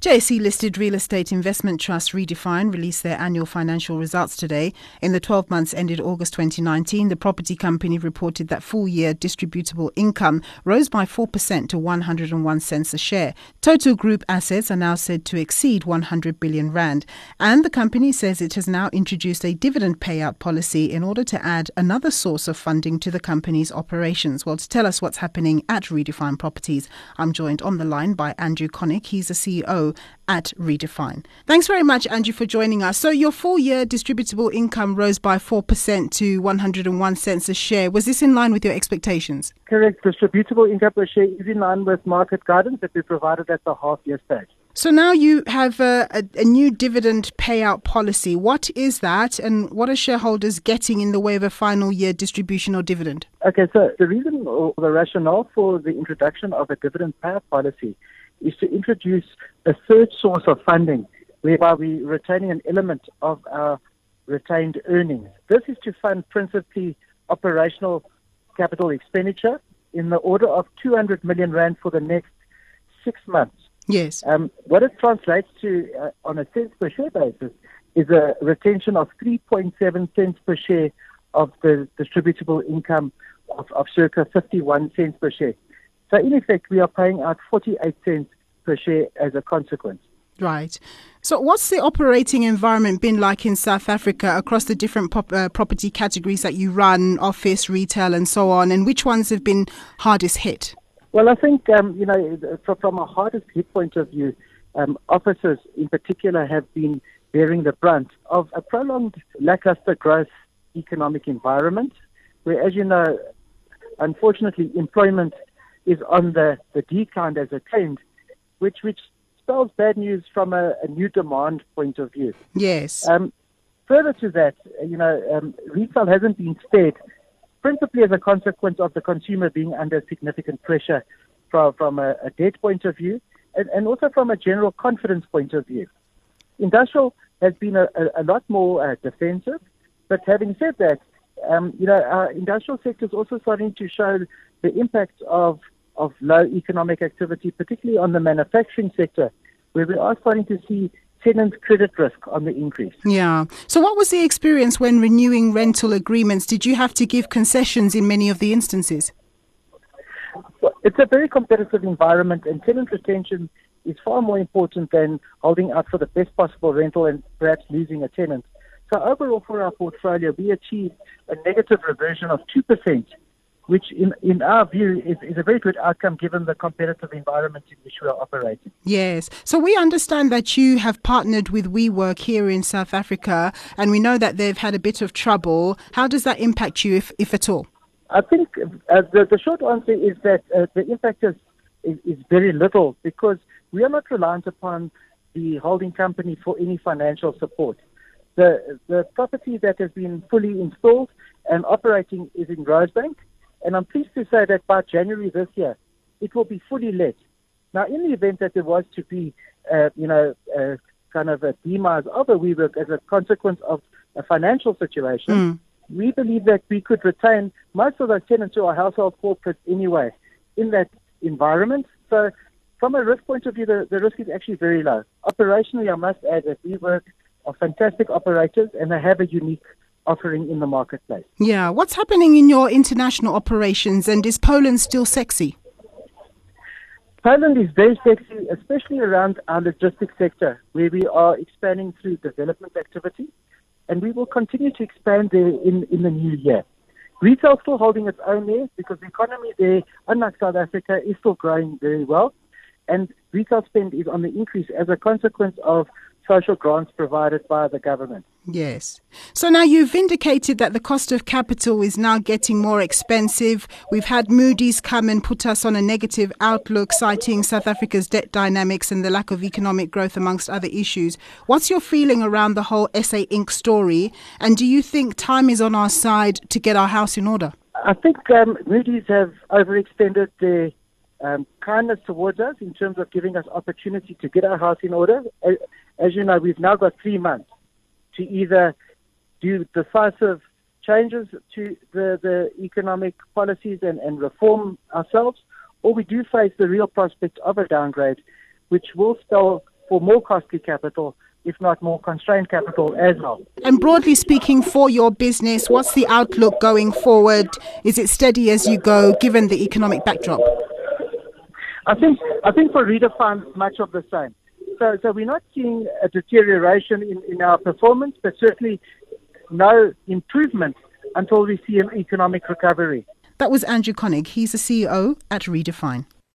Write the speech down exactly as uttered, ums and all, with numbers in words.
J S E-listed real estate investment trust Redefine released their annual financial results today. In the twelve months ended August twenty nineteen, the property company reported that full-year distributable income rose by four percent to one hundred one cents a share. Total group assets are now said to exceed one hundred billion rand. And the company says it has now introduced a dividend payout policy in order to add another source of funding to the company's operations. Well, to tell us what's happening at Redefine Properties, I'm joined on the line by Andrew Connick. He's the C E O at Redefine. Thanks very much, Andrew, for joining us. So your full-year distributable income rose by four percent to one hundred one cents a share. Was this in line with your expectations? Correct. Distributable income per share is in line with market guidance that we provided at the half-year stage. So now you have a, a, a new dividend payout policy. What is that, and what are shareholders getting in the way of a final year distribution or dividend? Okay, so the reason or the rationale for the introduction of a dividend payout policy is to introduce a third source of funding whereby we're retaining an element of our retained earnings. This is to fund principally operational capital expenditure in the order of two hundred million rand for the next six months. Yes. Um, what it translates to uh, on a cents per share basis is a retention of three point seven cents per share of the distributable income of, of circa fifty-one cents per share. So in effect, we are paying out forty-eight cents per share as a consequence. Right. So what's the operating environment been like in South Africa across the different pop, uh, property categories that you run, office, retail and so on, and which ones have been hardest hit? Well, I think, um, you know, from a hardest hit point of view, um, offices in particular have been bearing the brunt of a prolonged lackluster growth economic environment, where, as you know, unfortunately, employment is on the, the decline as a trend, which which spells bad news from a, a new demand point of view. Yes. Um, further to that, you know, um, retail hasn't been spared, principally as a consequence of the consumer being under significant pressure from, from a, a debt point of view and, and also from a general confidence point of view. Industrial has been a, a, a lot more uh, defensive, but having said that, um, you know, our industrial sector is also starting to show the impact of of low economic activity, particularly on the manufacturing sector, where we are starting to see tenant credit risk on the increase. Yeah. So what was the experience when renewing rental agreements? Did you have to give concessions in many of the instances? Well, it's a very competitive environment, and tenant retention is far more important than holding out for the best possible rental and perhaps losing a tenant. So overall for our portfolio, we achieved a negative reversion of two percent, which in, in our view is, is a very good outcome given the competitive environment in which we are operating. Yes. So we understand that you have partnered with WeWork here in South Africa, and we know that they've had a bit of trouble. How does that impact you, if, if at all? I think uh, the, the short answer is that uh, the impact is, is, is very little, because we are not reliant upon the holding company for any financial support. The, the property that has been fully installed and operating is in Rosebank, and I'm pleased to say that by January this year, it will be fully let. Now, in the event that there was to be, uh, you know, uh, kind of a demise of a WeWork as a consequence of a financial situation, mm. we believe that we could retain most of those tenants who are household corporates anyway in that environment. So from a risk point of view, the, the risk is actually very low. Operationally, I must add that WeWork are fantastic operators, and they have a unique offering in the marketplace. Yeah. What's happening in your international operations, and is Poland still sexy? Poland is very sexy, especially around our logistics sector, where we are expanding through development activity, and we will continue to expand there in, in the new year. Retail is still holding its own there, because the economy there, unlike South Africa, is still growing very well, and retail spend is on the increase as a consequence of social grants provided by the government. Yes. So now you've indicated that the cost of capital is now getting more expensive. We've had Moody's come and put us on a negative outlook, citing South Africa's debt dynamics and the lack of economic growth, amongst other issues. What's your feeling around the whole S A Incorporated story? And do you think time is on our side to get our house in order? I think um, Moody's have overextended their um, kindness towards us in terms of giving us opportunity to get our house in order. As you know, we've now got three months to either do decisive changes to the, the economic policies and, and reform ourselves, or we do face the real prospect of a downgrade, which will spell for more costly capital, if not more constrained capital as well. And broadly speaking, for your business, what's the outlook going forward? Is it steady as you go, given the economic backdrop? I think I think for Redefine, much of the same. So, so we're not seeing a deterioration in, in our performance, but certainly no improvement until we see an economic recovery. That was Andrew Koenig. He's the C E O at Redefine.